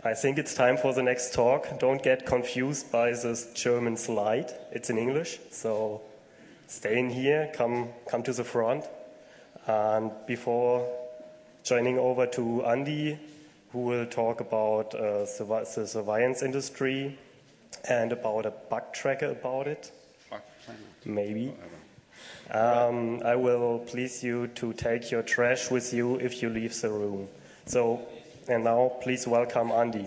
I think it's time for the next talk. Don't get confused by this German slide. It's in English, so stay in here, come to the front. And before joining over to Andy, who will talk about the surveillance industry and about a bug tracker about it, maybe. I will please you to take your trash with you if you leave the room. So, and now please welcome Andy.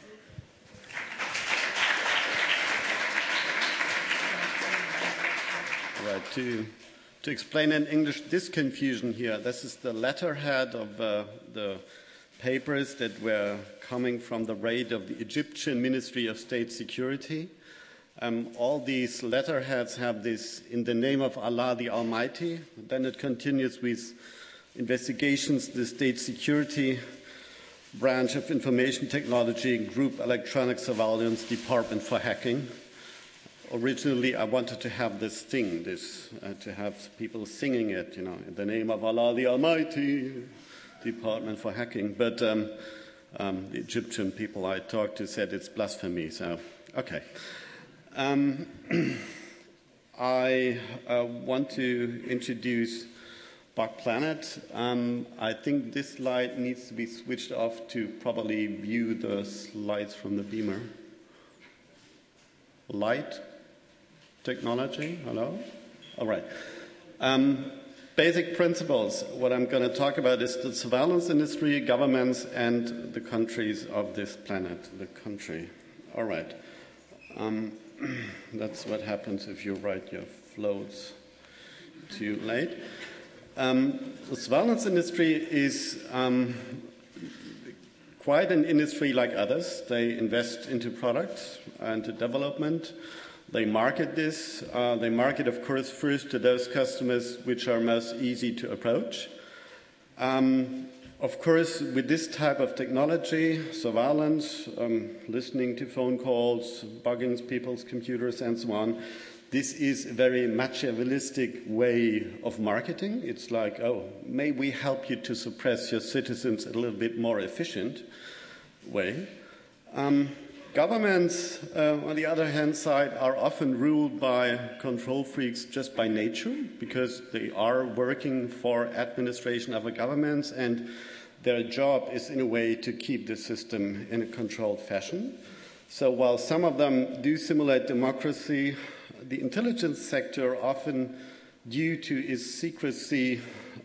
Right, to explain in English this confusion here, this is the letterhead of the papers that were coming from the raid of the Egyptian Ministry of State Security. All these letterheads have this, in the name of Allah the Almighty. Then it continues with investigations, the State Security Branch of Information Technology, Group Electronic Surveillance Department for Hacking. Originally, I wanted to have this thing, to have people singing it, in the name of Allah the Almighty, Department for Hacking. But the Egyptian people I talked to said it's blasphemy, so okay. I want to introduce Bug Planet. I think this slide needs to be switched off to probably view the slides from the beamer. Light technology, hello? All right. Basic principles. What I'm going to talk about is the surveillance industry, governments, and the countries of this planet, the country. All right. That's what happens if you write your floats too late. The surveillance industry is quite an industry like others. They invest into products and to development. They market this. They market, of course, first to those customers which are most easy to approach. Of course, with this type of technology, surveillance, listening to phone calls, bugging people's computers, and so on, this is a very Machiavellistic way of marketing. It's like, oh, may we help you to suppress your citizens in a little bit more efficient way. Governments, on the other hand side, are often ruled by control freaks just by nature, because they are working for administration of a government, and their job is in a way to keep the system in a controlled fashion. So while some of them do simulate democracy, the intelligence sector, often due to its secrecy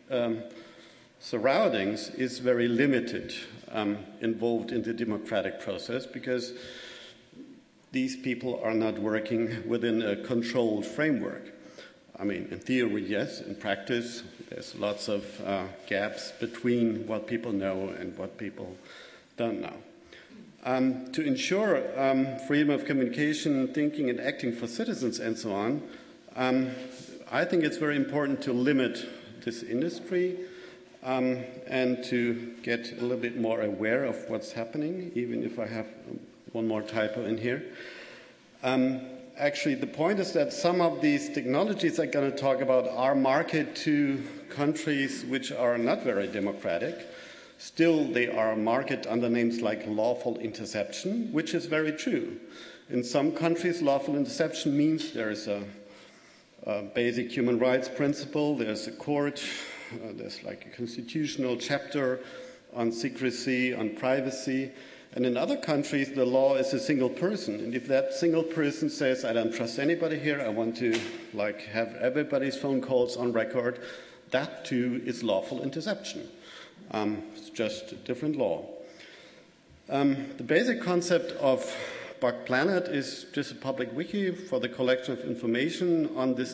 surroundings, is very limited involved in the democratic process, because these people are not working within a controlled framework. I mean, in theory, yes. In practice, there's lots of gaps between what people know and what people don't know. To ensure freedom of communication, thinking and acting for citizens and so on, I think it's very important to limit this industry and to get a little bit more aware of what's happening, even if I have one more typo in here. Actually, the point is that some of these technologies I'm going to talk about are marketed to countries which are not very democratic. Still, they are marketed under names like lawful interception, which is very true. In some countries, lawful interception means there is a basic human rights principle, there's a court, there's like a constitutional chapter on secrecy, on privacy. And in other countries, the law is a single person. And if that single person says, I don't trust anybody here, I want to have everybody's phone calls on record, that too is lawful interception. It's just a different law. The basic concept of Bug Planet is just a public wiki for the collection of information on this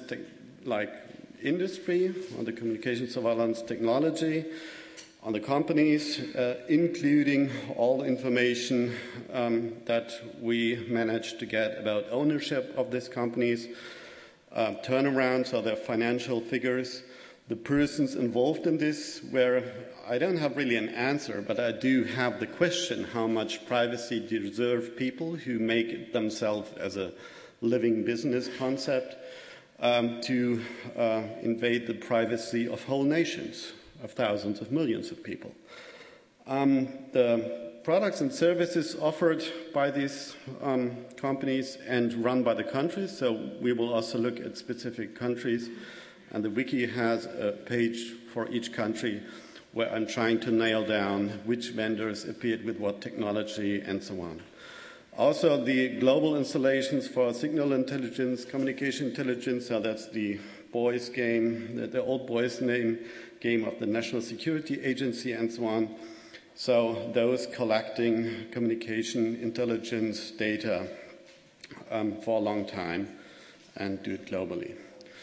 industry, on the communication surveillance technology, on the companies, including all information that we managed to get about ownership of these companies, turnarounds or their financial figures, the persons involved in this, where I don't have really an answer, but I do have the question, how much privacy deserve people who make themselves as a living business concept to invade the privacy of whole nations, of thousands of millions of people. The products and services offered by these companies and run by the countries, so we will also look at specific countries, and the wiki has a page for each country where I'm trying to nail down which vendors appeared with what technology and so on. Also, the global installations for signal intelligence, communication intelligence, so that's the boys game, the old boys name game of the National Security Agency and so on. So those collecting communication intelligence data for a long time and do it globally.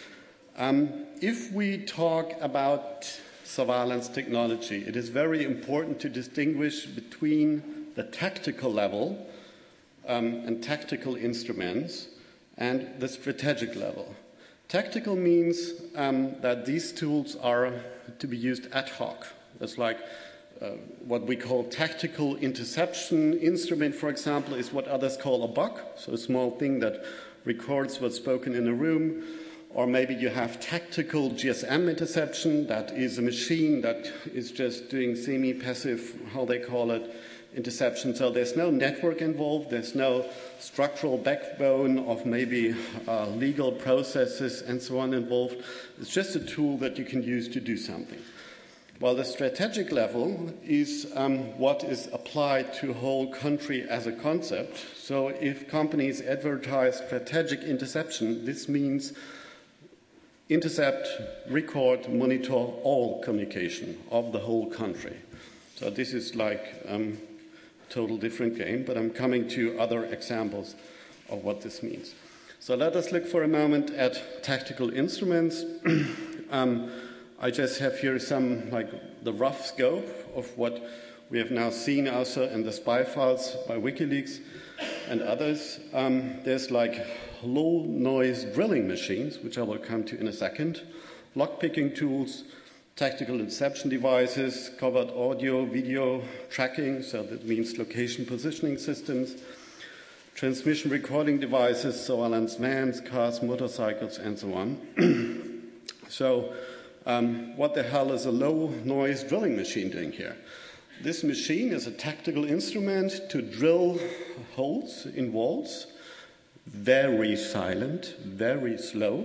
If we talk about surveillance technology, it is very important to distinguish between the tactical level and tactical instruments and the strategic level. Tactical means that these tools are to be used ad hoc. That's like what we call tactical interception instrument, for example, is what others call a BOC, so a small thing that records what's spoken in a room. Or maybe you have tactical GSM interception, that is a machine that is just doing semi-passive, how they call it, interception. So there's no network involved, there's no structural backbone of maybe legal processes and so on involved. It's just a tool that you can use to do something. Well, the strategic level is what is applied to a whole country as a concept. So if companies advertise strategic interception, this means intercept, record, monitor all communication of the whole country. So this is like a total different game, but I'm coming to other examples of what this means. So let us look for a moment at tactical instruments. I just have here some, like the rough scope of what we have now seen also in the spy files by WikiLeaks and others. There's like low noise drilling machines, which I will come to in a second, lockpicking tools, tactical interception devices, covered audio, video tracking, so that means location positioning systems, transmission recording devices, surveillance vans, cars, motorcycles, and so on. So what the hell is a low noise drilling machine doing here? This machine is a tactical instrument to drill holes in walls, very silent, very slow.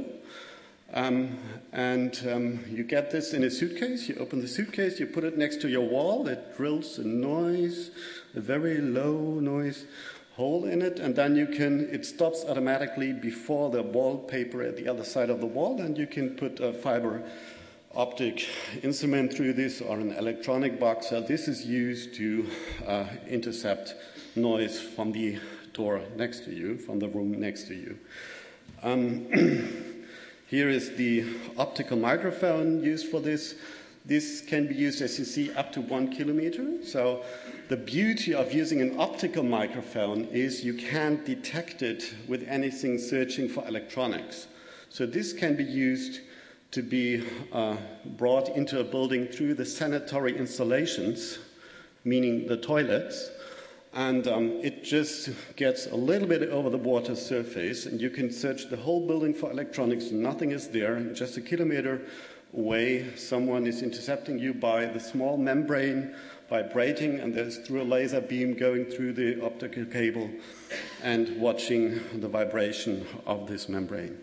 You get this in a suitcase. You open the suitcase, you put it next to your wall. It drills a noise, a very low noise hole in it, and then it stops automatically before the wallpaper at the other side of the wall, and you can put a fiber optic instrument through this or an electronic box. So this is used to intercept noise from the door next to you, from the room next to you. Here is the optical microphone used for this. This can be used, as you see, up to 1 kilometer. So the beauty of using an optical microphone is you can't detect it with anything searching for electronics. So this can be used to be brought into a building through the sanitary installations, meaning the toilets, and it just gets a little bit over the water surface, and you can search the whole building for electronics. Nothing is there, and just a kilometer away, someone is intercepting you by the small membrane vibrating, and there's through a laser beam going through the optical cable and watching the vibration of this membrane.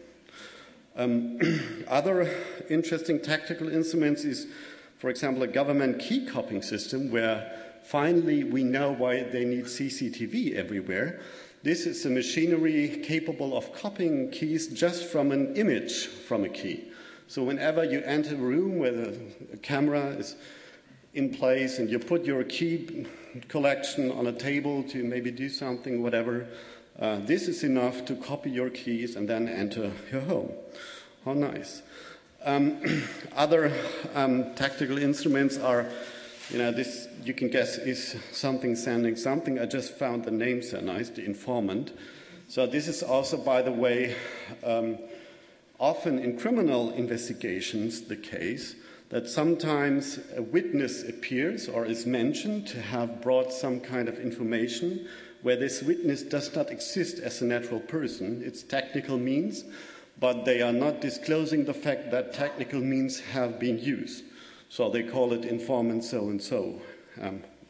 Other interesting tactical instruments is, for example, a government key copying system where finally we know why they need CCTV everywhere. This is a machinery capable of copying keys just from an image from a key. So whenever you enter a room where the camera is in place and you put your key collection on a table to maybe do something, whatever, this is enough to copy your keys and then enter your home. How nice. Other tactical instruments are, this you can guess is something sending something. I just found the name so nice, the informant. So this is also, by the way, often in criminal investigations the case that sometimes a witness appears or is mentioned to have brought some kind of information where this witness does not exist as a natural person. It's technical means, but they are not disclosing the fact that technical means have been used. So they call it informant so-and-so,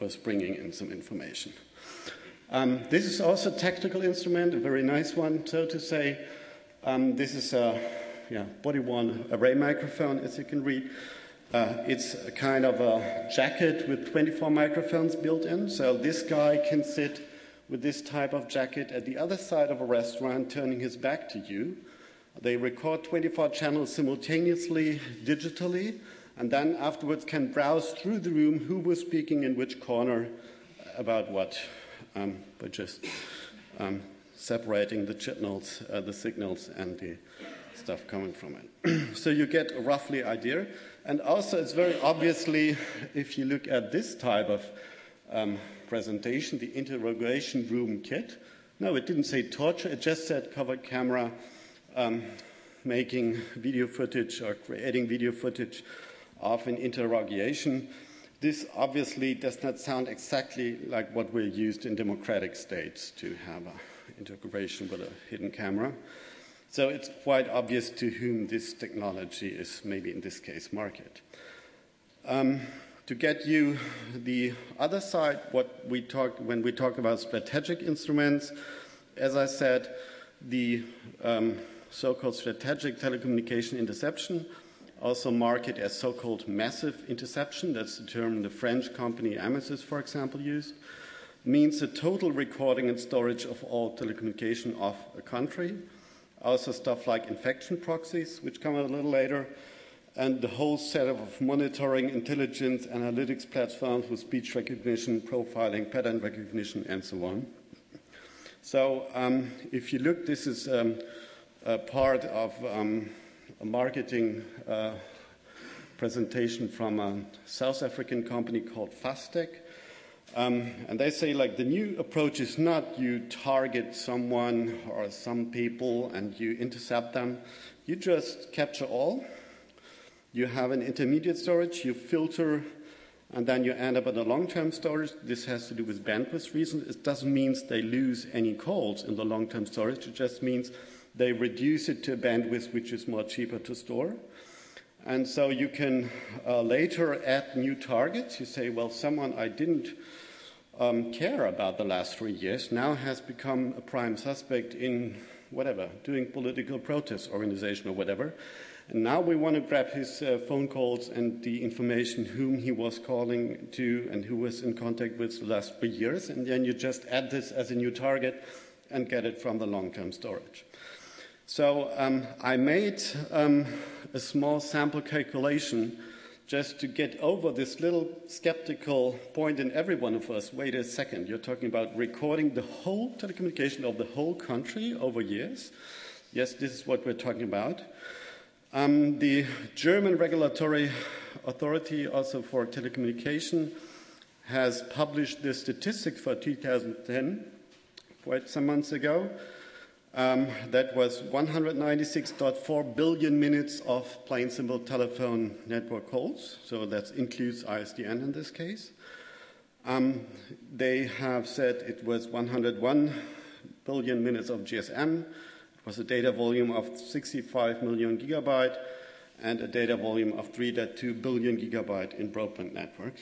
was bringing in some information. This is also a technical instrument, a very nice one, so to say. This is a body-worn array microphone, as you can read. It's a kind of a jacket with 24 microphones built in. So this guy can sit with this type of jacket at the other side of a restaurant, turning his back to you. They record 24 channels simultaneously, digitally, and then afterwards can browse through the room who was speaking in which corner about what, by just separating the signals and the stuff coming from it. So you get a roughly idea. And also it's very obviously, if you look at this type of presentation, the interrogation room kit. No, it didn't say torture, it just said covered camera, making video footage or creating video footage of an interrogation. This obviously does not sound exactly like what we're used in democratic states to have an integration with a hidden camera. So it's quite obvious to whom this technology is, maybe in this case, marketed. To get you the other side, when we talk about strategic instruments, as I said, the so-called strategic telecommunication interception, also marketed as so-called massive interception, that's the term the French company Amesis, for example, used, means the total recording and storage of all telecommunication of a country. Also stuff like infection proxies, which come a little later, and the whole set of monitoring, intelligence, analytics platforms with speech recognition, profiling, pattern recognition, and so on. So if you look, this is a part of a marketing presentation from a South African company called Fastec. And they say, like, the new approach is not you target someone or some people and you intercept them. You just capture all. You have an intermediate storage, you filter, and then you end up at a long-term storage. This has to do with bandwidth reasons. It doesn't mean they lose any calls in the long-term storage. It just means they reduce it to a bandwidth which is more cheaper to store. And so you can later add new targets. You say, well, someone I didn't care about the last 3 years now has become a prime suspect in whatever, doing political protest organization or whatever. And now we want to grab his phone calls and the information whom he was calling to and who was in contact with the last 3 years. And then you just add this as a new target and get it from the long-term storage. So I made a small sample calculation just to get over this little skeptical point in every one of us. Wait a second, you're talking about recording the whole telecommunication of the whole country over years? Yes, this is what we're talking about. The German regulatory authority also for telecommunication has published the statistics for 2010 quite some months ago. That was 196.4 billion minutes of plain simple telephone network calls. So that includes ISDN in this case. They have said it was 101 billion minutes of GSM. It was a data volume of 65 million gigabyte and a data volume of 3.2 billion gigabyte in broadband networks.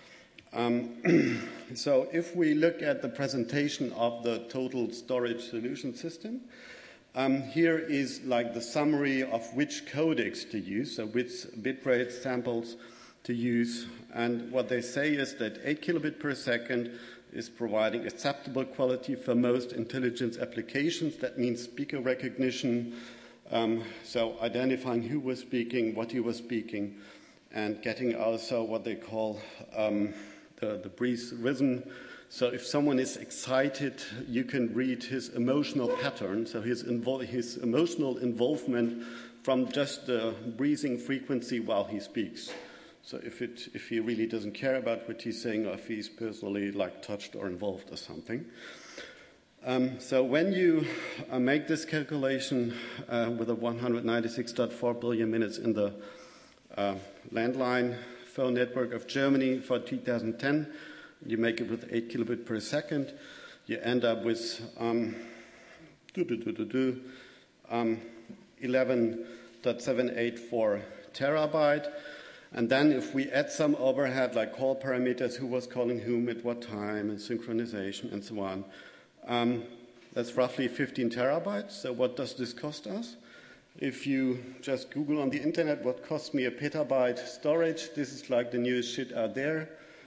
So if we look at the presentation of the total storage solution system, here is like the summary of which codecs to use, so which bitrate samples to use. And what they say is that 8 kilobit per second is providing acceptable quality for most intelligence applications. That means speaker recognition, so identifying who was speaking, what he was speaking, and getting also what they call the breeze rhythm. So if someone is excited, you can read his emotional pattern, so his emotional involvement from just the breathing frequency while he speaks. So if he really doesn't care about what he's saying, or if he's personally like touched or involved or something. So when you make this calculation with a 196.4 billion minutes in the landline phone network of Germany for 2010, you make it with 8 kilobit per second, you end up with 11.784 terabyte. And then if we add some overhead, like call parameters, who was calling whom at what time, and synchronization, and so on, that's roughly 15 terabytes. So what does this cost us? If you just Google on the internet what costs me a petabyte storage, this is like the newest shit out there.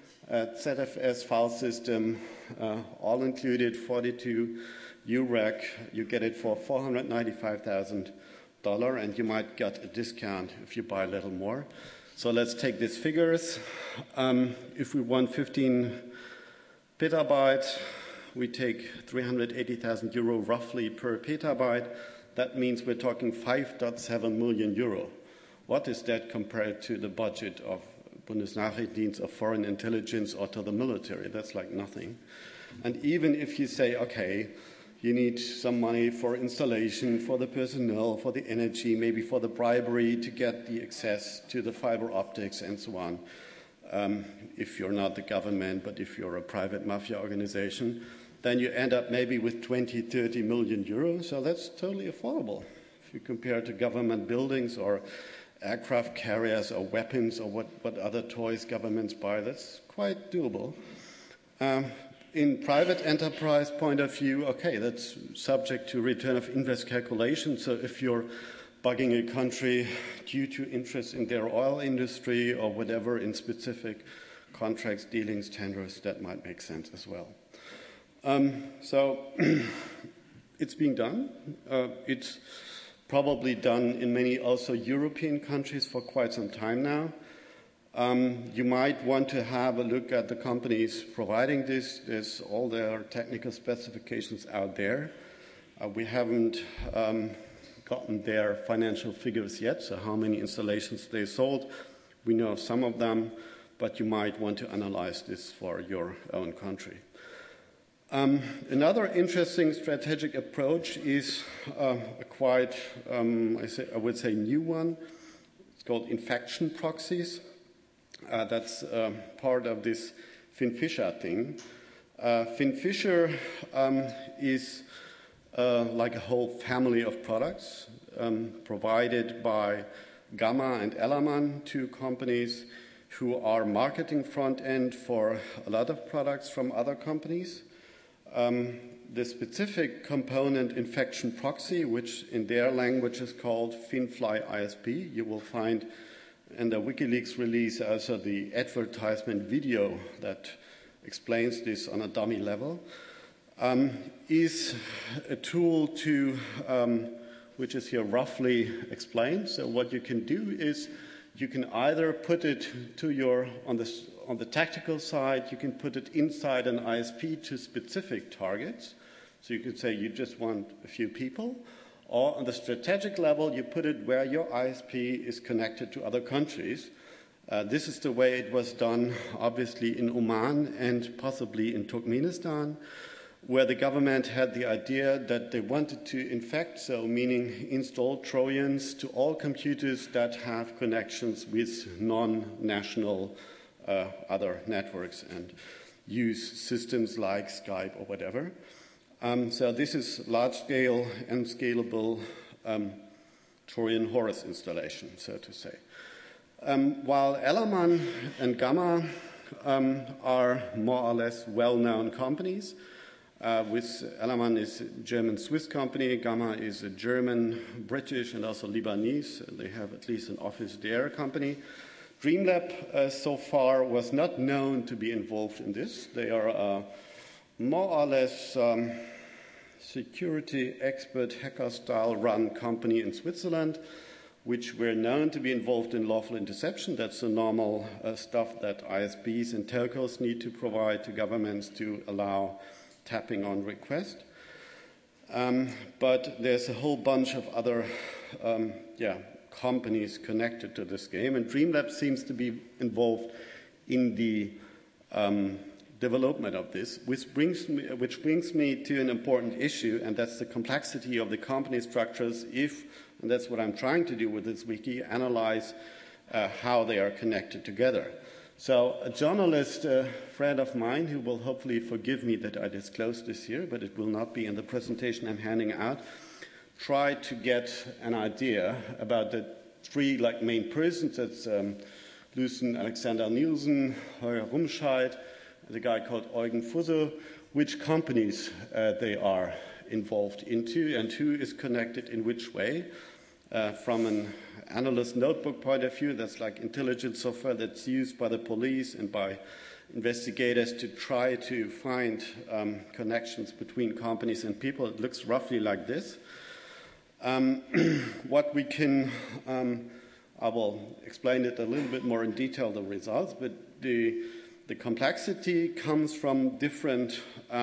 ZFS file system, all included, 42 UREC. You get it for $495,000, and you might get a discount if you buy a little more. So let's take these figures. If we want 15 petabytes, we take 380,000 euro roughly per petabyte. That means we're talking 5.7 million euro. What is that compared to the budget of Bundesnachrichtendienst, of foreign intelligence, or to the military? That's like nothing. And even if you say, okay, you need some money for installation, for the personnel, for the energy, maybe for the bribery to get the access to the fiber optics and so on, if you're not the government, but if you're a private mafia organization, then you end up maybe with 20, 30 million euros. So that's totally affordable. If you compare to government buildings or aircraft carriers or weapons or what other toys governments buy, that's quite doable. In private enterprise point of view, okay, that's subject to return of invest calculation. So if you're bugging a country due to interest in their oil industry or whatever in specific contracts, dealings, tenders, that might make sense as well. So it's being done. It's probably done in many also European countries for quite some time now. You might want to have a look at the companies providing this. There's all their technical specifications out there. We haven't gotten their financial figures yet, so how many installations they sold. We know of some of them, but you might want to analyze this for your own country. Another interesting strategic approach is a quite, I would say, new one. It's called infection proxies. That's part of this FinFisher thing. FinFisher is like a whole family of products provided by Gamma and Ellermann, two companies who are marketing front end for a lot of products from other companies. The specific component infection proxy, which in their language is called FinFly ISP, you will find in the WikiLeaks release also the advertisement video that explains this on a dummy level, is a tool to, which is here roughly explained. So what you can do is you can either put it to your, on the tactical side, you can put it inside an ISP to specific targets. So you could say you just want a few people. Or on the strategic level, you put it where your ISP is connected to other countries. This is the way it was done, obviously, in Oman and possibly in Turkmenistan, where the government had the idea that they wanted to infect, so meaning install Trojans to all computers that have connections with non-national other networks and use systems like Skype or whatever. So this is large-scale and scalable Trojan horse installation, so to say. While Ellermann and Gamma are more or less well-known companies, with Ellermann is a German-Swiss company, Gamma is a German, British, and also Lebanese. They have at least an office there company. DreamLab so far was not known to be involved in this. They are more or less security expert hacker-style run company in Switzerland, which were known to be involved in lawful interception. That's the normal stuff that ISPs and telcos need to provide to governments to allow tapping on request. But there's a whole bunch of other companies connected to this game, and DreamLab seems to be involved in the development of this, which brings me to an important issue, and that's the complexity of the company structures if, and that's what I'm trying to do with this wiki, analyze how they are connected together. So a journalist friend of mine, who will hopefully forgive me that I disclose this here, but it will not be in the presentation I'm handing out, tried to get an idea about the three main persons. That's Lucen Alexander Nielsen, Holger Rumscheid, and a guy called Eugen Fussel, which companies they are involved into and who is connected in which way. From an analyst notebook point of view, that's like intelligence software that's used by the police and by investigators to try to find connections between companies and people. It looks roughly like this. What we can, I will explain it a little bit more in detail, the results, but the complexity comes from different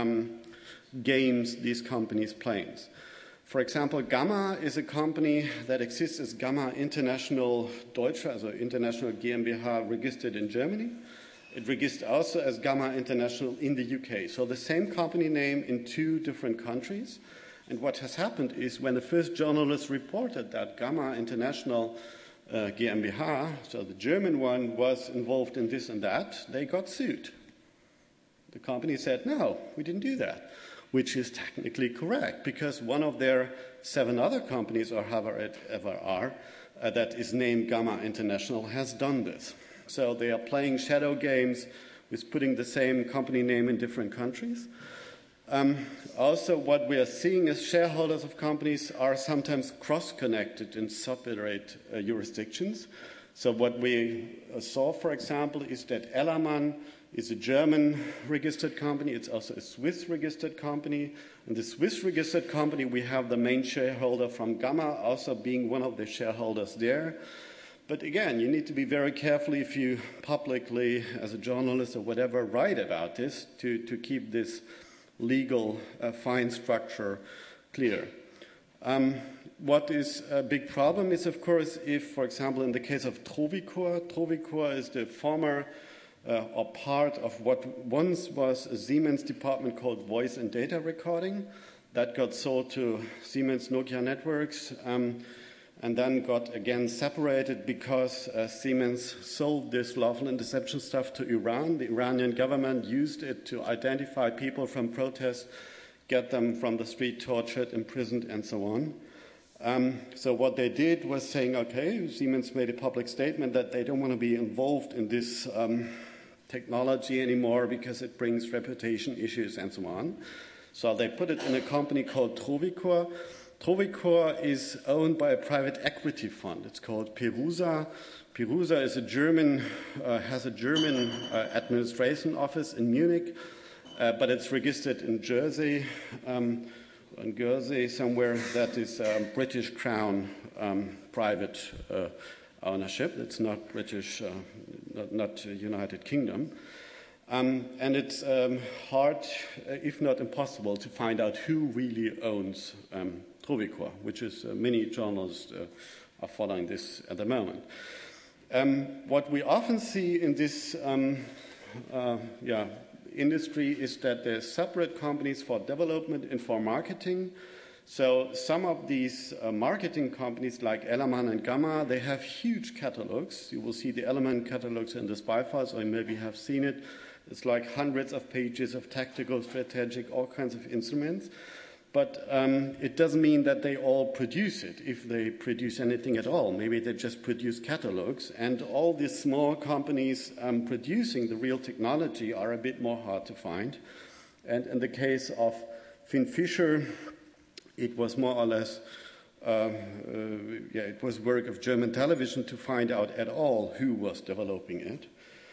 games these companies play. For example, Gamma is a company that exists as Gamma International Deutsche, also International GmbH, registered in Germany. It registered also as Gamma International in the UK. So the same company name in two different countries. And what has happened is when the first journalists reported that Gamma International GmbH, so the German one, was involved in this and that, they got sued. The company said, no, we didn't do that, which is technically correct because one of their 7 other companies, or however it ever are, that is named Gamma International, has done this. So they are playing shadow games with putting the same company name in different countries. Also, what we are seeing is shareholders of companies are sometimes cross-connected in separate jurisdictions. So what we saw, for example, is that Ellermann is a German-registered company. It's also a Swiss-registered company. In the Swiss-registered company, we have the main shareholder from Gamma also being one of the shareholders there. But again, you need to be very careful if you publicly, as a journalist or whatever, write about this to keep this legal fine structure clear. What is a big problem is, of course, if, for example, in the case of Trovicor is the former or part of what once was a Siemens department called Voice and Data Recording. That got sold to Siemens Nokia Networks and then got again separated because Siemens sold this lawful interception stuff to Iran. The Iranian government used it to identify people from protests, get them from the street tortured, imprisoned, and so on. So what they did was saying, okay, Siemens made a public statement that they don't want to be involved in this technology anymore because it brings reputation issues and so on. So they put it in a company called Trovicor. Trovicor is owned by a private equity fund. It's called Perusa. Perusa is has a German administration office in Munich, but it's registered in Jersey, in Guernsey somewhere. That is British Crown private ownership. It's not British, not United Kingdom. And it's hard, if not impossible, to find out who really owns Trovicor, which is many journalists are following this at the moment. What we often see in this industry is that there's separate companies for development and for marketing. So some of these marketing companies like Ellermann and Gamma, they have huge catalogs. You will see the Ellermann catalogs in the SPY files, or you maybe have seen it. It's like hundreds of pages of tactical, strategic, all kinds of instruments. But it doesn't mean that they all produce it, if they produce anything at all. Maybe they just produce catalogs. And all these small companies producing the real technology are a bit more hard to find. And in the case of Finn Fischer, it was more or less, it was work of German television to find out at all who was developing it.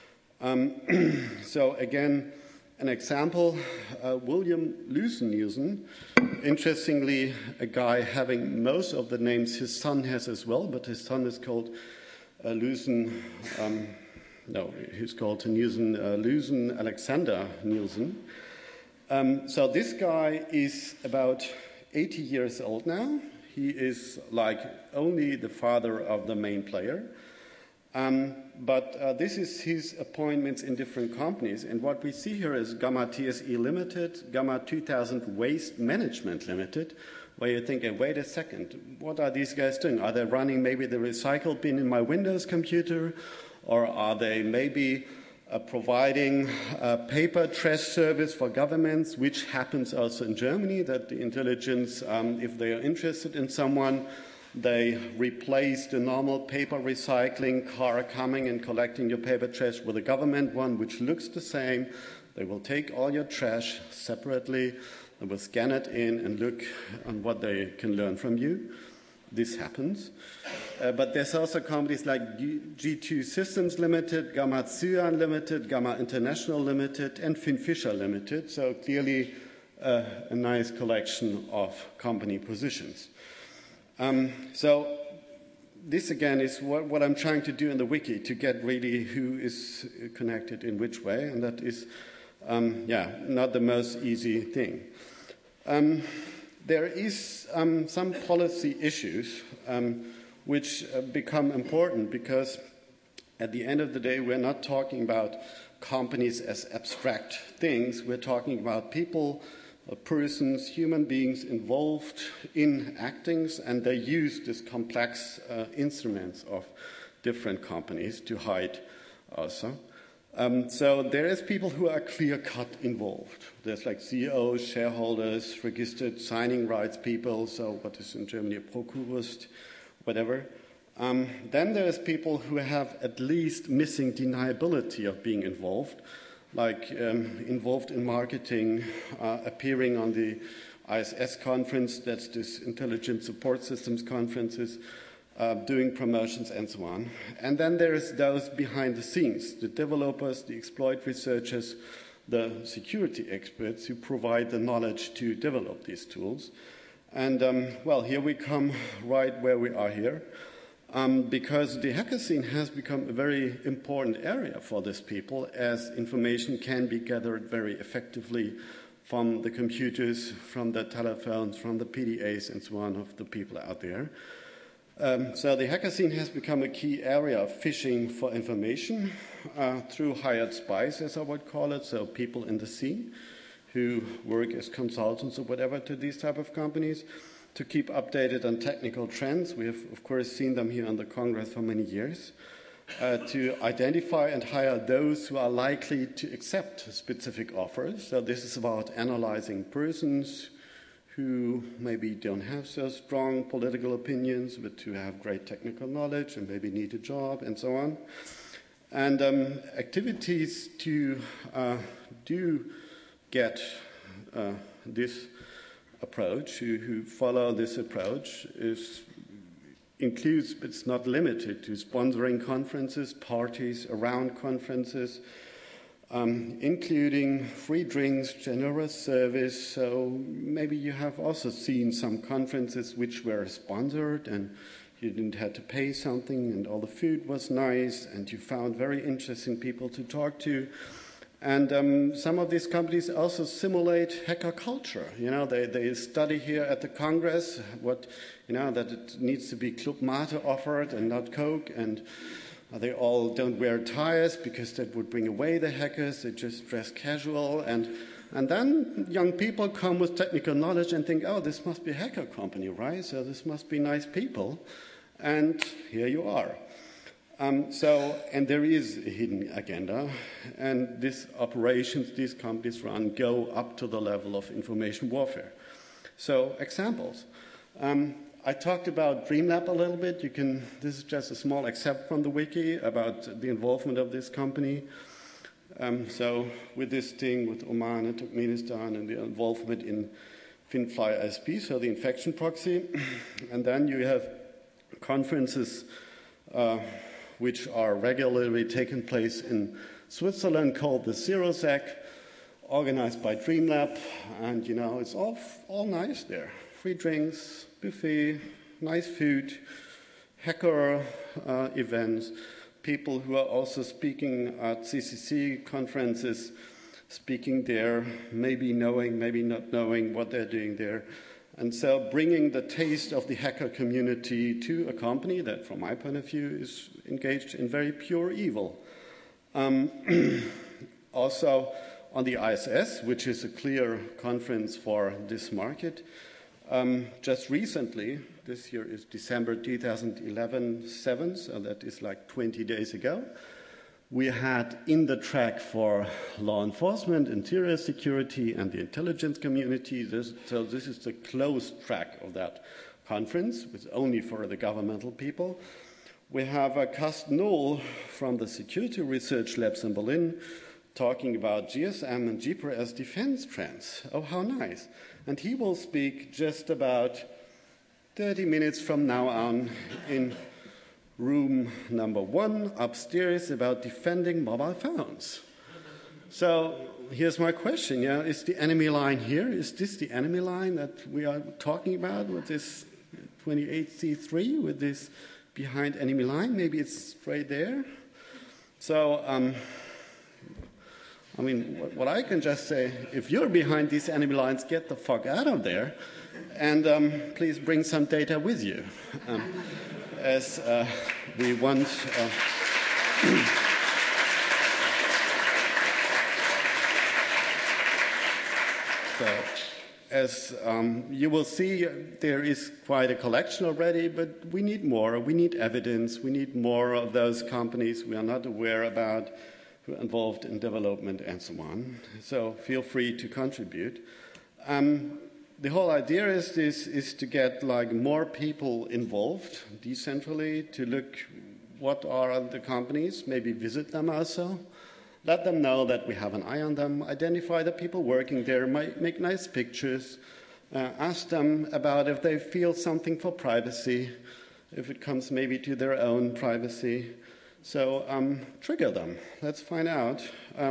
So again, an example, William Lucen Nielsen, interestingly, a guy having most of the names his son has as well, but his son is called Lucen, he's called Lucen Alexander Nielsen. So this guy is about 80 years old now. He is like only the father of the main player. But this is his appointments in different companies. And what we see here is Gamma TSE Limited, Gamma 2000 Waste Management Limited, where you think, wait a second, what are these guys doing? Are they running maybe the recycle bin in my Windows computer? Or are they maybe providing a paper trash service for governments, which happens also in Germany, that the intelligence, if they are interested in someone, They replace the normal paper recycling car coming and collecting your paper trash with a government one which looks the same. They will take all your trash separately, they will scan it in and look on what they can learn from you. This happens. But there's also companies like G2 Systems Limited, Gamma Cyan Limited, Gamma International Limited, and Finfisher Limited. So clearly a nice collection of company positions. So this again is what I'm trying to do in the wiki, to get really who is connected in which way, and that is not the most easy thing. There is some policy issues which become important, because at the end of the day we're not talking about companies as abstract things, we're talking about people, persons, human beings involved in actings, and they use these complex instruments of different companies to hide also. So there is people who are clear-cut involved. There's like CEOs, shareholders, registered signing rights people, so what is in Germany a Prokurist, whatever. Then there's people who have at least missing deniability of being involved, like involved in marketing, appearing on the ISS conference, that's this Intelligent Support Systems conferences, doing promotions and so on. And then there's those behind the scenes, the developers, the exploit researchers, the security experts who provide the knowledge to develop these tools. And here we come right where we are here. Because the hacker scene has become a very important area for these people, as information can be gathered very effectively from the computers, from the telephones, from the PDAs and so on of the people out there. So the hacker scene has become a key area of fishing for information through hired spies, as I would call it, so people in the scene who work as consultants or whatever to these type of companies, to keep updated on technical trends. We have, of course, seen them here on the Congress for many years, to identify and hire those who are likely to accept specific offers. So this is about analyzing persons who maybe don't have so strong political opinions, but who have great technical knowledge and maybe need a job and so on. And activities to do get this approach, who follow this approach, includes, but it's not limited to, sponsoring conferences, parties around conferences, including free drinks, generous service. So maybe you have also seen some conferences which were sponsored and you didn't have to pay something and all the food was nice and you found very interesting people to talk to. And some of these companies also simulate hacker culture. You know, they study here at the Congress that it needs to be Club Mate offered and not Coke, and they all don't wear ties because that would bring away the hackers. They just dress casual, and then young people come with technical knowledge and think, oh, this must be a hacker company, right? So this must be nice people, and here you are. And there is a hidden agenda, and these operations these companies run go up to the level of information warfare. So, examples. I talked about DreamLab a little bit. This is just a small excerpt from the wiki about the involvement of this company. So, with this thing with Oman and Turkmenistan and the involvement in FinFly ISP, so the infection proxy, and then you have conferences which are regularly taking place in Switzerland called the ZeroSec, organized by DreamLab, and it's all nice there. Free drinks, buffet, nice food, hacker events, people who are also speaking at CCC conferences, speaking there, maybe knowing, maybe not knowing what they're doing there. And so bringing the taste of the hacker community to a company that, from my point of view, is engaged in very pure evil. Also, on the ISS, which is a clear conference for this market, just recently, this year is December 2011, 7th, so that is like 20 days ago, we had in the track for law enforcement, interior security, and the intelligence community. So this is the closed track of that conference, which is only for the governmental people. We have Carsten Nohl from the Security Research Labs in Berlin talking about GSM and GPRS defense trends. Oh, how nice. And he will speak just about 30 minutes from now on in room number 1 upstairs about defending mobile phones. So here's my question, is the enemy line here? Is this the enemy line that we are talking about with this 28C3, with this behind enemy line? Maybe it's straight there. So, what I can just say, if you're behind these enemy lines, get the fuck out of there, and please bring some data with you, as we want. So, as you will see, there is quite a collection already, but we need more. We need evidence. We need more of those companies we are not aware about who are involved in development and so on. So feel free to contribute. The whole idea is to get more people involved decentrally, to look what are the companies, maybe visit them also. Let them know that we have an eye on them, identify the people working there, make nice pictures, ask them about if they feel something for privacy, if it comes maybe to their own privacy. So trigger them. Let's find out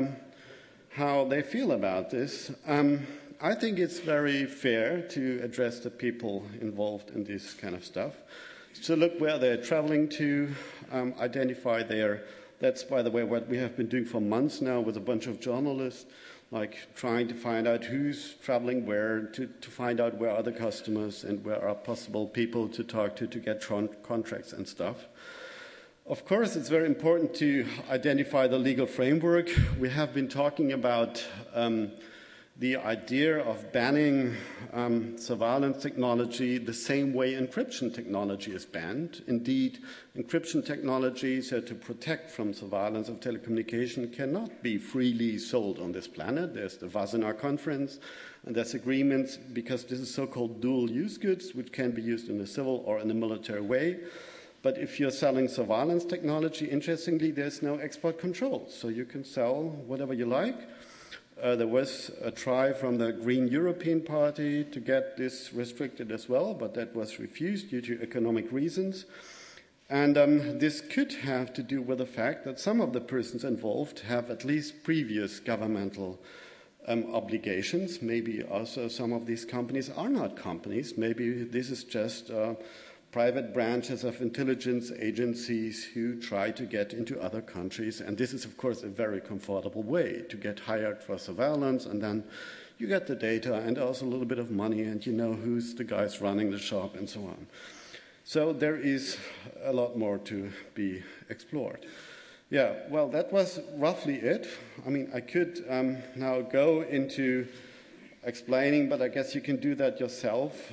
how they feel about this. I think it's very fair to address the people involved in this kind of stuff. So look where they're traveling to, identify their. That's, by the way, what we have been doing for months now with a bunch of journalists, trying to find out who's traveling where, to find out where are the customers and where are possible people to talk to get contracts and stuff. Of course, it's very important to identify the legal framework. We have been talking about the idea of banning surveillance technology the same way encryption technology is banned. Indeed, encryption technology, so to protect from surveillance of telecommunication, cannot be freely sold on this planet. There's the Wassenaar Conference, and there's agreements because this is so-called dual-use goods, which can be used in a civil or in a military way. But if you're selling surveillance technology, interestingly, there's no export control. So you can sell whatever you like. There was a try from the Green European Party to get this restricted as well, but that was refused due to economic reasons. And this could have to do with the fact that some of the persons involved have at least previous governmental obligations. Maybe also some of these companies are not companies. Maybe this is just private branches of intelligence agencies who try to get into other countries. And this is, of course, a very comfortable way to get hired for surveillance, and then you get the data and also a little bit of money, and you know who's the guys running the shop and so on. So there is a lot more to be explored. Yeah, well, that was roughly it. I could now go into explaining, but I guess you can do that yourself.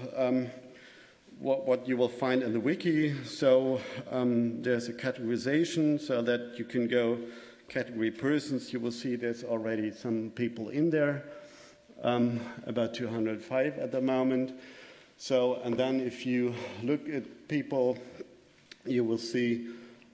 What you will find in the wiki. So there's a categorization so that you can go category persons. You will see there's already some people in there, about 205 at the moment. So, and then if you look at people, you will see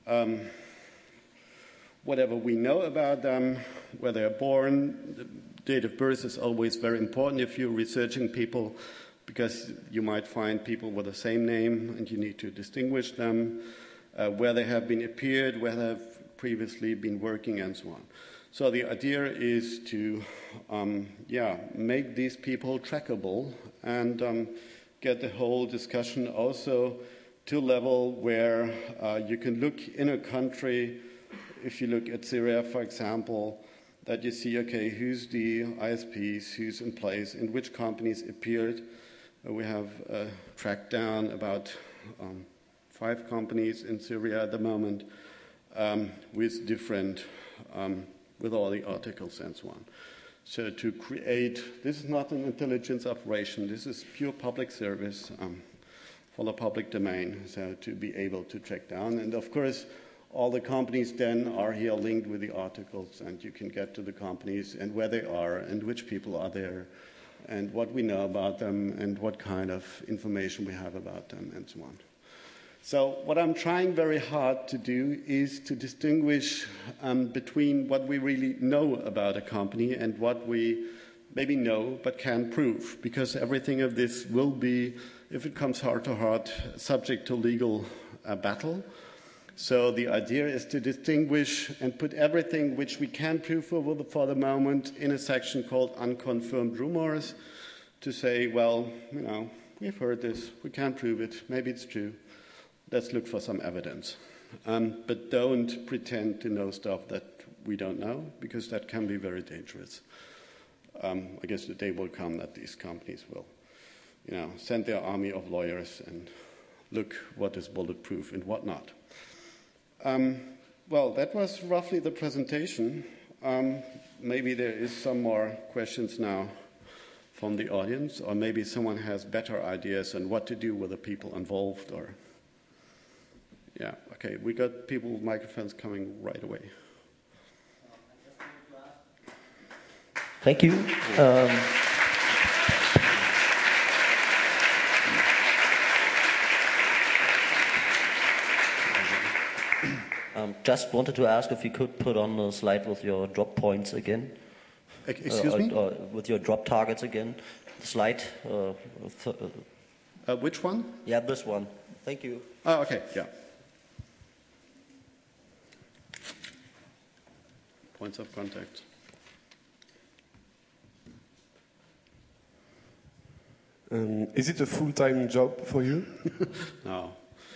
whatever we know about them, where they're born. The date of birth is always very important if you're researching people, because you might find people with the same name and you need to distinguish them, where they have been appeared, where they have previously been working, and so on. So the idea is to make these people trackable and get the whole discussion also to a level where you can look in a country, if you look at Syria, for example, that you see, okay, who's the ISPs, who's in place, and which companies appeared. We have tracked down about 5 companies in Syria at the moment with different, with all the articles and so on. So to create, this is not an intelligence operation, this is pure public service for the public domain, so to be able to track down. And of course, all the companies then are here linked with the articles, and you can get to the companies and where they are and which people are there. and what we know about them and what kind of information we have about them and so on. So what I'm trying very hard to do is to distinguish between what we really know about a company and what we maybe know but can't prove, because everything of this will be, if it comes heart to heart, subject to legal battle. So the idea is to distinguish and put everything which we can prove for the moment in a section called unconfirmed rumors, to say, well, you know, we've heard this, we can't prove it, maybe it's true, let's look for some evidence. But don't pretend to know stuff that we don't know, because that can be very dangerous. I guess the day will come that these companies will, you know, send their army of lawyers and look what is bulletproof and what not. Well, that was roughly the presentation. Maybe there is some more questions now from the audience, or maybe someone has better ideas on what to do with the people involved, or... Yeah, okay, we got people with microphones coming right away. Thank you. Just wanted to ask if you could put on the slide with your drop points again. Excuse me? With your drop targets again. The slide. Which one? Yeah, this one. Thank you. Oh, okay, yeah. Points of contact. Is it a full-time job for you? No.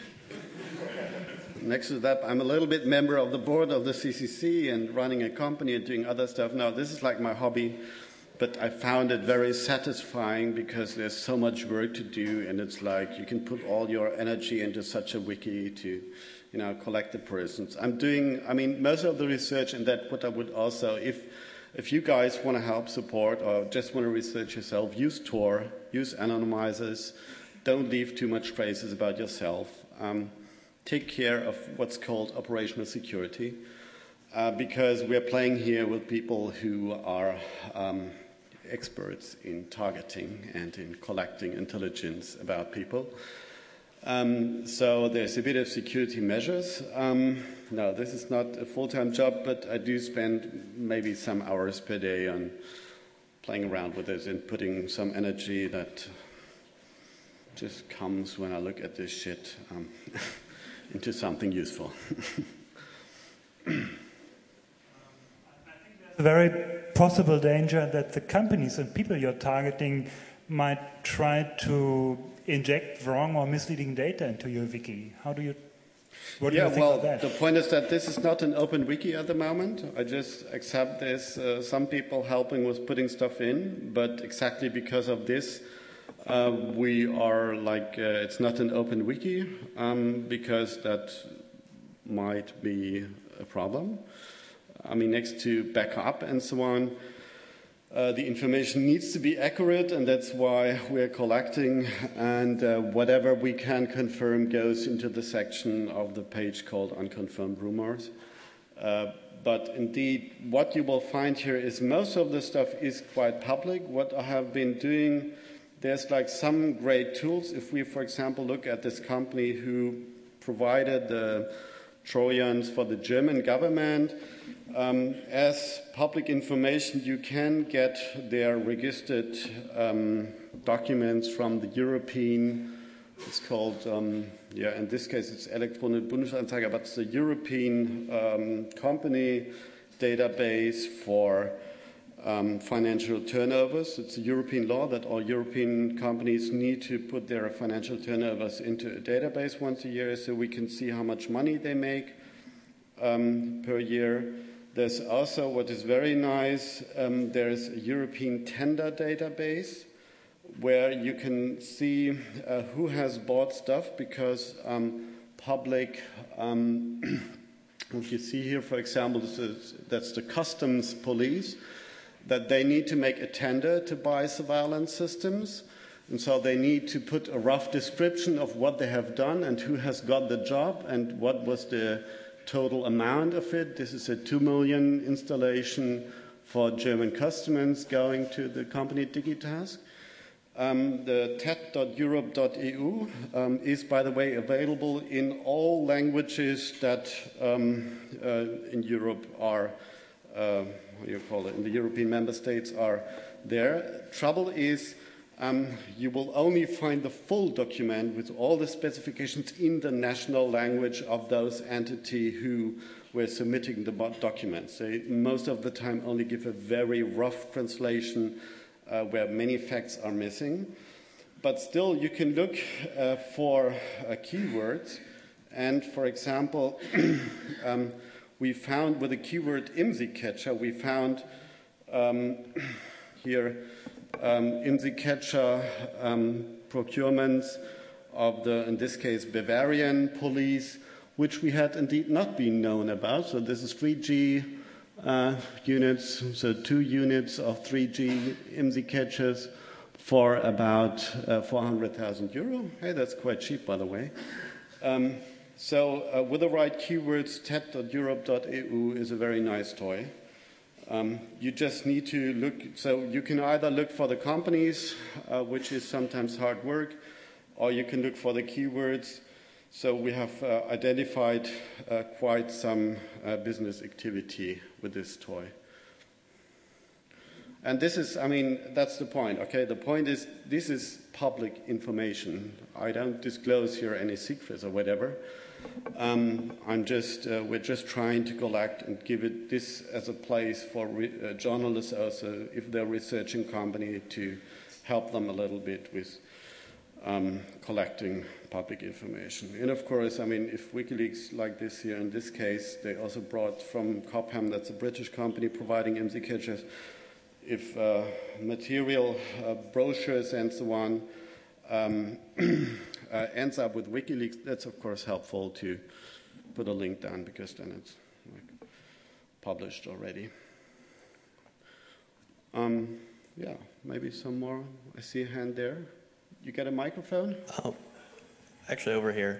Next to that, I'm a little bit member of the board of the CCC and running a company and doing other stuff. Now, this is like my hobby, but I found it very satisfying because there's so much work to do, and it's like you can put all your energy into such a wiki to, you know, collect the persons. I'm doing, I mean, most of the research, and that what I would also, if you guys want to help support or just want to research yourself, use Tor, use anonymizers, don't leave too much traces about yourself. Take care of what's called operational security, because we're playing here with people who are experts in targeting and in collecting intelligence about people. So there's a bit of security measures. No, this is not a full-time job, but I do spend maybe some hours per day on playing around with it and putting some energy that just comes when I look at this shit into something useful. I think there's a very possible danger that the companies and people you're targeting might try to inject wrong or misleading data into your wiki. What do you think of that? The point is that this is not an open wiki at the moment. I just accept there's some people helping with putting stuff in, but exactly because of this, we are like, it's not an open wiki, because that might be a problem. I mean, next to backup and so on, the information needs to be accurate, and that's why we're collecting, and whatever we can confirm goes into the section of the page called Unconfirmed Rumors. But indeed, what you will find here is most of the stuff is quite public. What I have been doing, there's like some great tools. If we, for example, look at this company who provided the Trojans for the German government, as public information, you can get their registered documents from the European, it's called, in this case it's Elektronische Bundesanzeiger, but it's the European company database for financial turnovers. It's a European law that all European companies need to put their financial turnovers into a database once a year so we can see how much money they make per year. There's also, what is very nice, there's a European tender database where you can see who has bought stuff, because public, what you see here, for example, that's the customs police, that they need to make a tender to buy surveillance systems. And so they need to put a rough description of what they have done and who has got the job and what was the total amount of it. This is a 2 million installation for German customers going to the company Digitask. The tet.europe.eu is, by the way, available in all languages that in Europe are, what do you call it, in the European member states are there. Trouble is, you will only find the full document with all the specifications in the national language of those entities who were submitting the documents. They most of the time only give a very rough translation where many facts are missing. But still, you can look for keywords. And for example, we found with the keyword IMSI-Catcher, we found here IMSI-Catcher procurements of the, in this case, Bavarian police, which we had indeed not been known about. So this is 3G units, so 2 units of 3G IMSI-Catchers for about 400,000 euro. Hey, that's quite cheap, by the way. So with the right keywords, tet.europe.eu is a very nice toy. You just need to look, so you can either look for the companies, which is sometimes hard work, or you can look for the keywords. So we have identified quite some business activity with this toy. And this is, I mean, that's the point, okay? The point is, this is public information. I don't disclose here any secrets or whatever. We're just trying to collect and give it this as a place for journalists also, if they're researching company, to help them a little bit with collecting public information. And of course, I mean, if WikiLeaks like this here in this case, they also brought from Cobham, that's a British company providing IMSI-Catchers, if material, brochures and so on ends up with WikiLeaks, that's of course helpful to put a link down because then it's like published already. Yeah, maybe some more. I see a hand there. You got a microphone? Actually, over here.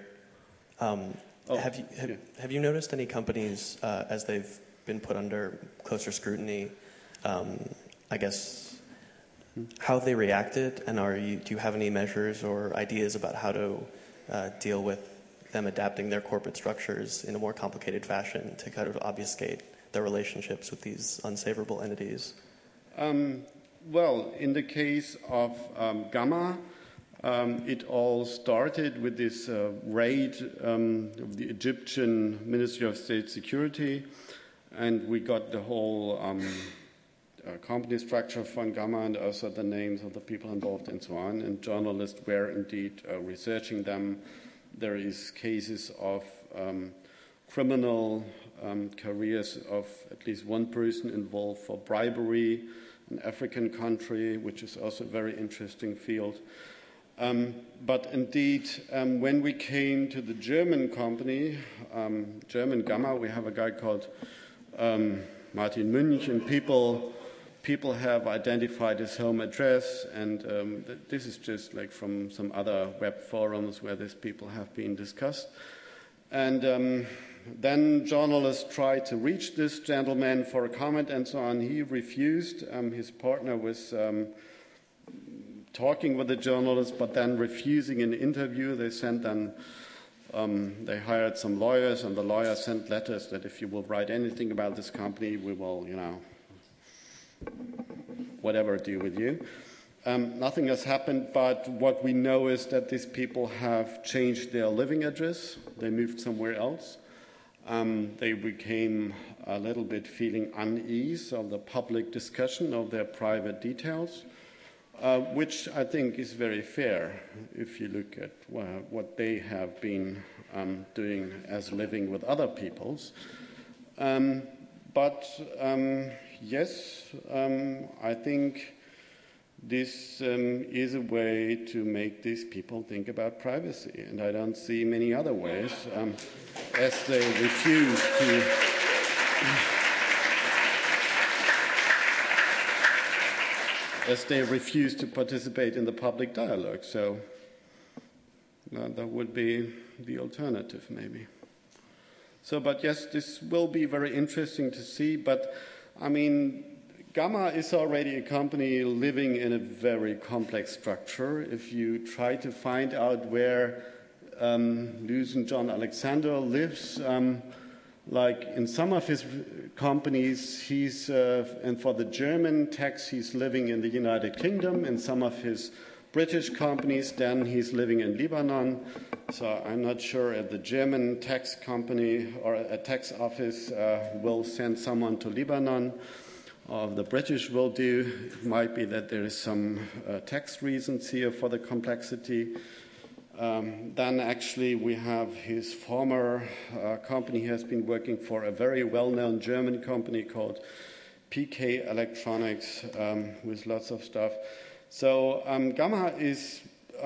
Have you noticed any companies as they've been put under closer scrutiny? I guess how they reacted, and do you have any measures or ideas about how to deal with them adapting their corporate structures in a more complicated fashion to kind of obfuscate their relationships with these unsavourable entities? Well, in the case of Gamma, it all started with this raid of the Egyptian Ministry of State Security, and we got the whole company structure from Gamma and also the names of the people involved and so on, and journalists were indeed researching them. There is cases of criminal careers of at least one person involved for bribery, an African country, which is also a very interesting field. But indeed, when we came to the German company, German Gamma, we have a guy called Martin Münch, and people have identified his home address, and this is just like from some other web forums where these people have been discussed. And then journalists tried to reach this gentleman for a comment and so on. He refused. His partner was talking with the journalist, but then refusing an interview. They sent them, they hired some lawyers, and the lawyers sent letters that if you will write anything about this company, we will, whatever do with you. Nothing has happened, but what we know is that these people have changed their living address. They moved somewhere else. They became a little bit feeling unease of the public discussion of their private details, which I think is very fair if you look at what they have been doing as living with other peoples. Yes, I think this is a way to make these people think about privacy, and I don't see many other ways, as they refuse to participate in the public dialogue. So that would be the alternative, maybe. So, but yes, this will be very interesting to see. But I mean, Gamma is already a company living in a very complex structure. If you try to find out where Lüsen John Alexander lives, like in some of his companies, he's, and for the German tax, he's living in the United Kingdom. In some of his British companies, then he's living in Lebanon. So I'm not sure if the German tax company or a tax office will send someone to Lebanon, or if the British will do. It might be that there is some tax reasons here for the complexity. Then actually we have his former company. He has been working for a very well-known German company called PK Electronics with lots of stuff. So Gamma is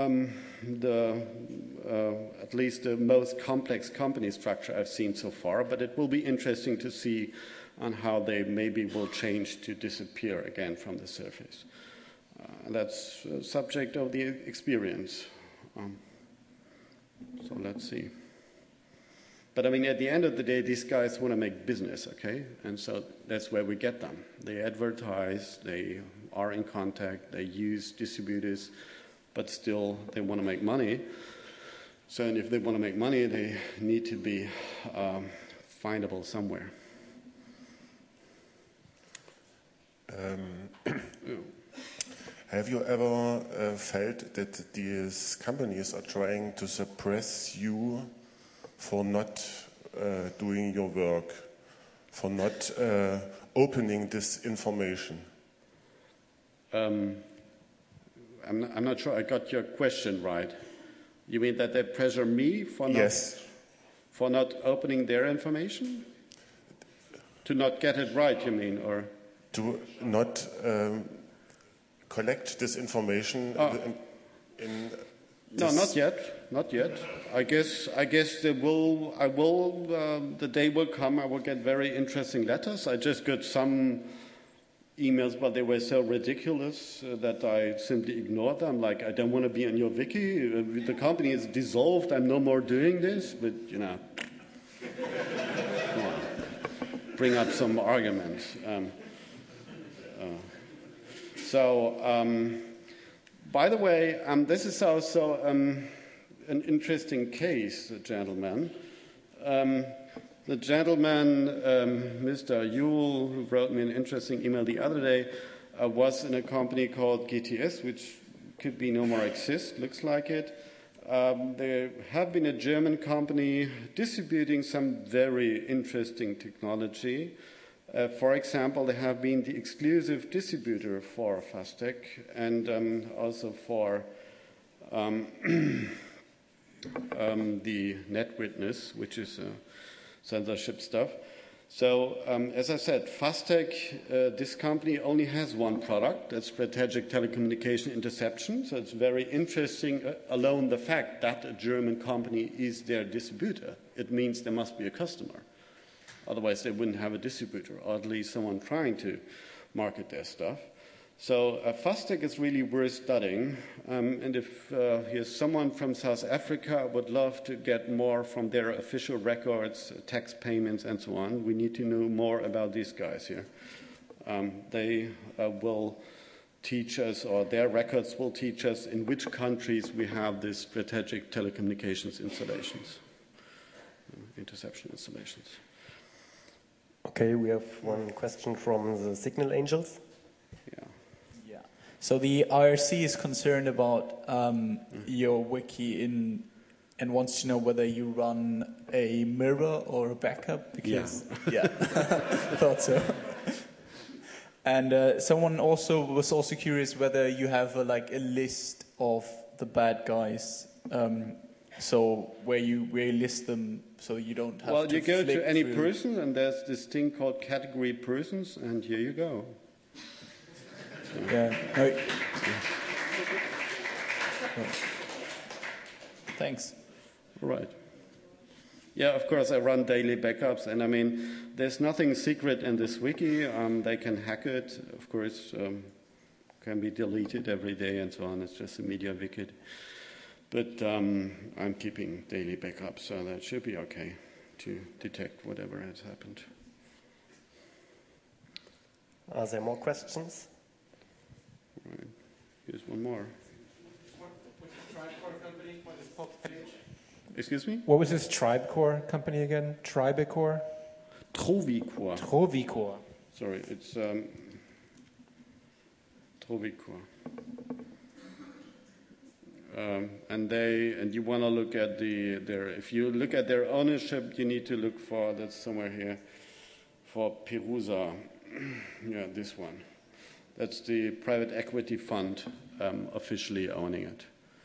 at least the most complex company structure I've seen so far, but it will be interesting to see on how they maybe will change to disappear again from the surface. And that's a subject of the experience. So let's see. But I mean, at the end of the day, these guys want to make business, okay? And so that's where we get them. They advertise, they are in contact, they use distributors, but still they want to make money. So and if they want to make money, they need to be findable somewhere. Have you ever felt that these companies are trying to suppress you for not doing your work, for not opening this information? I'm not sure I got your question right. You mean that they pressure me for not opening their information? To not get it right, you mean, or to not collect this information No, not yet. Not yet. I guess the day will come. I will get very interesting letters. I just got some emails, but they were so ridiculous that I simply ignored them. Like, I don't want to be on your wiki. The company is dissolved. I'm no more doing this. But bring up some arguments. By the way, this is also an interesting case, gentlemen. The gentleman, Mr. Yule, who wrote me an interesting email the other day, was in a company called GTS, which could be no more exist, looks like it. There have been a German company distributing some very interesting technology. For example, they have been the exclusive distributor for FASTEC and also for the NetWitness, which is censorship stuff. So, as I said, FASTEC, this company only has one product, that's strategic telecommunication interception. So it's very interesting, alone the fact that a German company is their distributor. It means there must be a customer. Otherwise, they wouldn't have a distributor, or at least someone trying to market their stuff. So FASTEC is really worth studying. And if here's someone from South Africa would love to get more from their official records, tax payments, and so on, we need to know more about these guys here. They will teach us, or their records will teach us, in which countries we have these strategic telecommunications installations, interception installations. Okay, we have one question from the Signal Angels. Yeah. So the IRC is concerned about your wiki and wants to know whether you run a mirror or a backup. Because, yeah. Thought so. And someone was also curious whether you have a list of the bad guys. So where you list them, so you don't have to. Well, you go to any person, and there's this thing called category persons, and here you go. Yeah. No. Thanks. All right. Yeah, of course, I run daily backups, and I mean, there's nothing secret in this wiki. They can hack it, of course, can be deleted every day and so on. It's just a media wiki. But I'm keeping daily backups, so that should be okay to detect whatever has happened. Are there more questions? Right. Here's one more. What's the TribeCore company? What is Pop page? Excuse me? What was this TribeCore company again? TribeCore? Trovicore. Trovicore. Sorry, it's Trovicore. And you want to look at their. If you look at their ownership, you need to look for, that's somewhere here, for Perusa. Yeah, this one. That's the private equity fund officially owning it,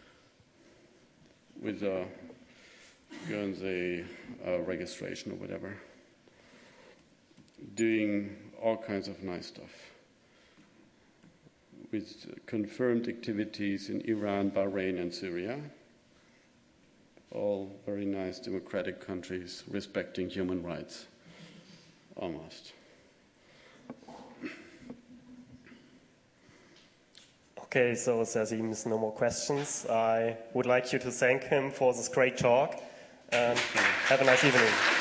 with a Guernsey registration or whatever, doing all kinds of nice stuff, with confirmed activities in Iran, Bahrain, and Syria. All very nice democratic countries respecting human rights, almost. Okay, so there seems no more questions. I would like you to thank him for this great talk, and have a nice evening.